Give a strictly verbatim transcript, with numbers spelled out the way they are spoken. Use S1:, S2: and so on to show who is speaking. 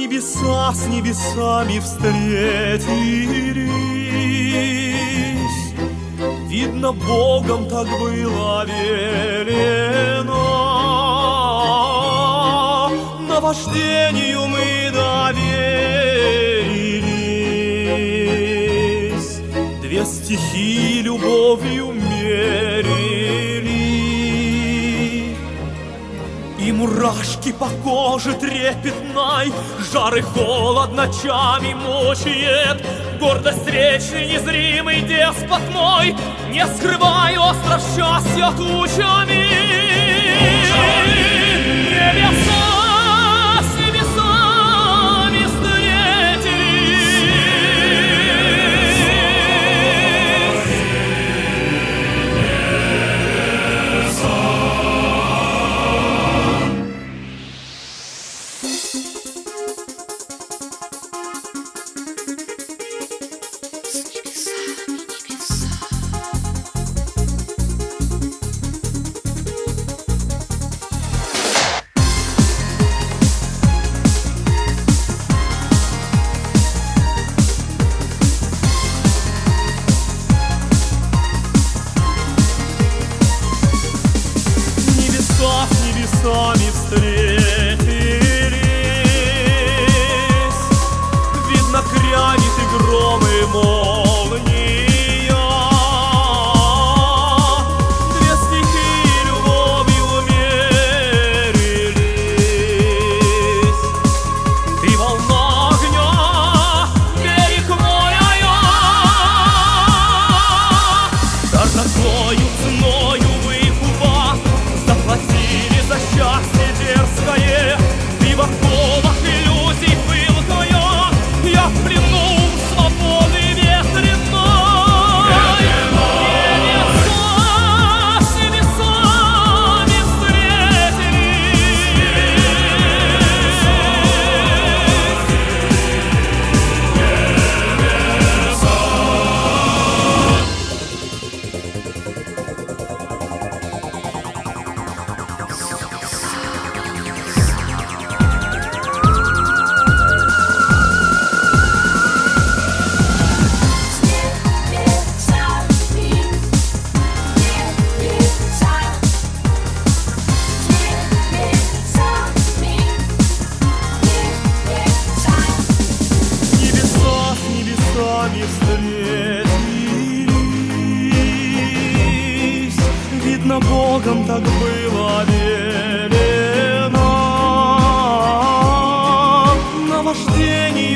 S1: Небеса с небесами встретились, видно, Богом так было велено. Наваждению мы доверились, две стихии любовью мерили. И мурашки по коже трепетной, жар и холод ночами мучает. Гордость речи незримый деспот мой, не скрывай остров счастья тучами. Небеса с небесами небесами встретились, видно, грянет и гром, и молния. Две стихии любовью мерились. Ты волна огня, берег мой, а я дорогою ценою выкупа заплатили за счастье дерзкое. Ты в оковах иллюзий пылкая, я в плену свободы ветреной. Небеса с небесами встретились, видно, Богом так было велено. Наваждение